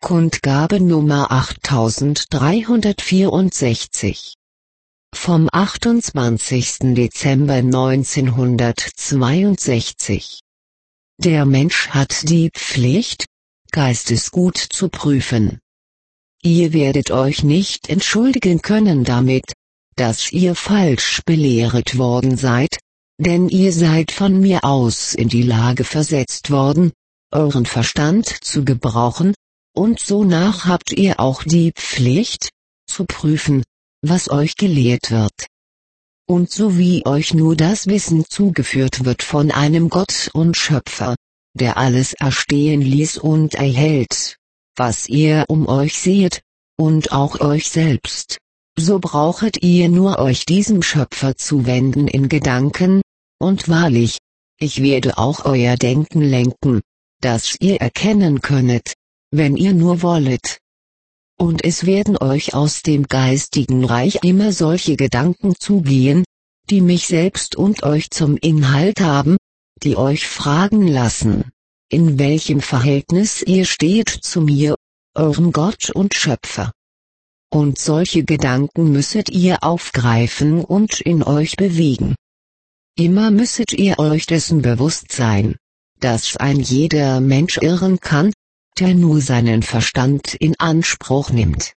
Kundgabe Nummer 8364 vom 28. Dezember 1962. Der Mensch hat die Pflicht, Geistesgut zu prüfen. Ihr werdet euch nicht entschuldigen können damit, dass ihr falsch belehret worden seid, denn ihr seid von mir aus in die Lage versetzt worden, euren Verstand zu gebrauchen, und sonach habt ihr auch die Pflicht, zu prüfen, was euch gelehrt wird. Und so wie euch nur das Wissen zugeführt wird von einem Gott und Schöpfer, der alles erstehen ließ und erhält, was ihr um euch seht, und auch euch selbst, so brauchet ihr nur euch diesem Schöpfer zuwenden in Gedanken, und wahrlich, ich werde auch euer Denken lenken, dass ihr erkennen könnet, wenn ihr nur wollet. Und es werden euch aus dem geistigen Reich immer solche Gedanken zugehen, die mich selbst und euch zum Inhalt haben, die euch fragen lassen, in welchem Verhältnis ihr steht zu mir, eurem Gott und Schöpfer. Und solche Gedanken müsset ihr aufgreifen und in euch bewegen. Immer müsset ihr euch dessen bewusst sein, dass ein jeder Mensch irren kann, der nur seinen Verstand in Anspruch nimmt.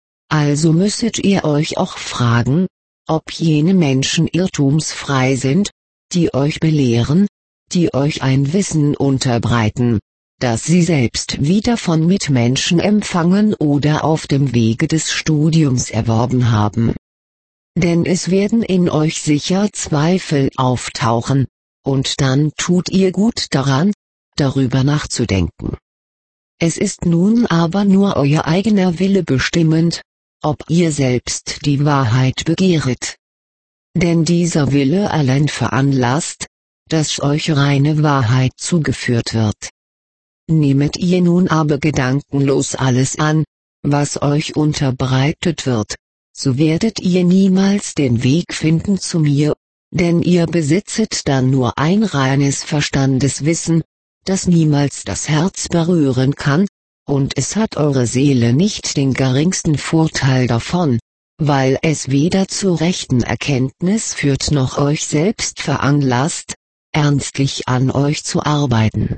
Also müsstet ihr euch auch fragen, ob jene Menschen irrtumsfrei sind, die euch belehren, die euch ein Wissen unterbreiten, das sie selbst wieder von Mitmenschen empfangen oder auf dem Wege des Studiums erworben haben. Denn es werden in euch sicher Zweifel auftauchen, und dann tut ihr gut daran, darüber nachzudenken. Es ist nun aber nur euer eigener Wille bestimmend, ob ihr selbst die Wahrheit begehret. Denn dieser Wille allein veranlasst, dass euch reine Wahrheit zugeführt wird. Nehmet ihr nun aber gedankenlos alles an, was euch unterbreitet wird, so werdet ihr niemals den Weg finden zu mir, denn ihr besitzet dann nur ein reines Verstandeswissen, das niemals das Herz berühren kann, und es hat eure Seele nicht den geringsten Vorteil davon, weil es weder zur rechten Erkenntnis führt noch euch selbst veranlasst, ernstlich an euch zu arbeiten.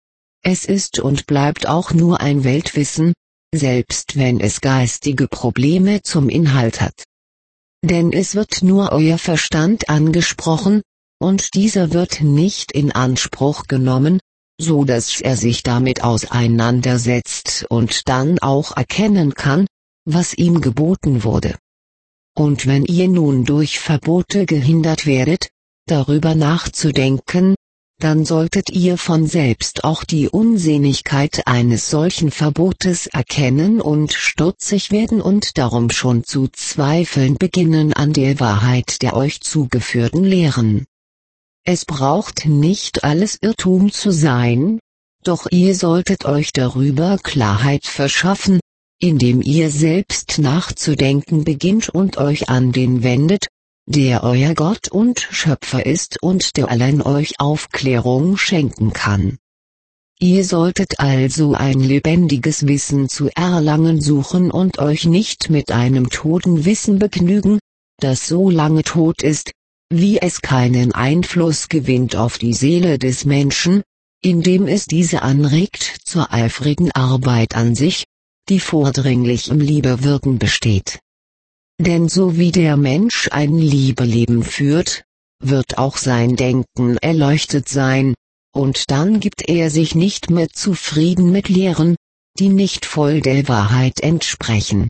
Es ist und bleibt auch nur ein Weltwissen, selbst wenn es geistige Probleme zum Inhalt hat. Denn es wird nur euer Verstand angesprochen, und dieser wird nicht in Anspruch genommen, so dass er sich damit auseinandersetzt und dann auch erkennen kann, was ihm geboten wurde. Und wenn ihr nun durch Verbote gehindert werdet, darüber nachzudenken, dann solltet ihr von selbst auch die Unsinnigkeit eines solchen Verbotes erkennen und stutzig werden und darum schon zu zweifeln beginnen an der Wahrheit der euch zugeführten Lehren. Es braucht nicht alles Irrtum zu sein, doch ihr solltet euch darüber Klarheit verschaffen, indem ihr selbst nachzudenken beginnt und euch an den wendet, der euer Gott und Schöpfer ist und der allein euch Aufklärung schenken kann. Ihr solltet also ein lebendiges Wissen zu erlangen suchen und euch nicht mit einem toten Wissen begnügen, das so lange tot ist, wie es keinen Einfluss gewinnt auf die Seele des Menschen, indem es diese anregt zur eifrigen Arbeit an sich, die vordringlich im Liebewirken besteht. Denn so wie der Mensch ein Liebeleben führt, wird auch sein Denken erleuchtet sein, und dann gibt er sich nicht mehr zufrieden mit Lehren, die nicht voll der Wahrheit entsprechen.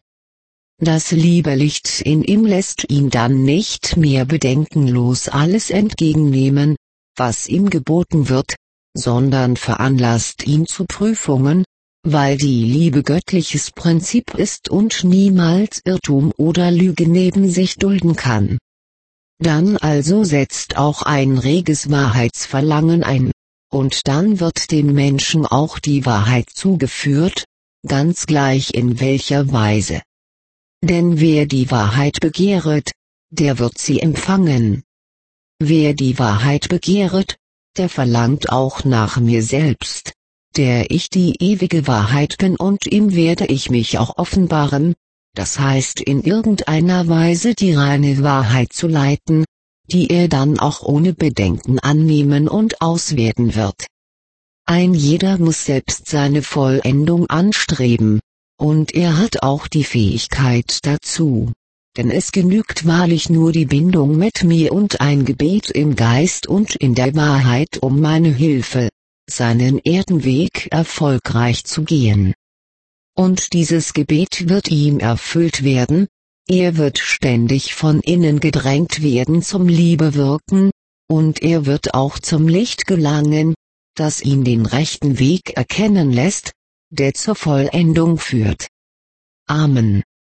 Das Liebelicht in ihm lässt ihn dann nicht mehr bedenkenlos alles entgegennehmen, was ihm geboten wird, sondern veranlasst ihn zu Prüfungen, weil die Liebe göttliches Prinzip ist und niemals Irrtum oder Lüge neben sich dulden kann. Dann also setzt auch ein reges Wahrheitsverlangen ein, und dann wird dem Menschen auch die Wahrheit zugeführt, ganz gleich in welcher Weise. Denn wer die Wahrheit begehret, der wird sie empfangen. Wer die Wahrheit begehret, der verlangt auch nach mir selbst, der ich die ewige Wahrheit bin, und ihm werde ich mich auch offenbaren, das heißt in irgendeiner Weise die reine Wahrheit zu leiten, die er dann auch ohne Bedenken annehmen und auswerten wird. Ein jeder muss selbst seine Vollendung anstreben, und er hat auch die Fähigkeit dazu, denn es genügt wahrlich nur die Bindung mit mir und ein Gebet im Geist und in der Wahrheit um meine Hilfe, seinen Erdenweg erfolgreich zu gehen. Und dieses Gebet wird ihm erfüllt werden, er wird ständig von innen gedrängt werden zum Liebewirken, und er wird auch zum Licht gelangen, das ihn den rechten Weg erkennen lässt, der zur Vollendung führt. Amen.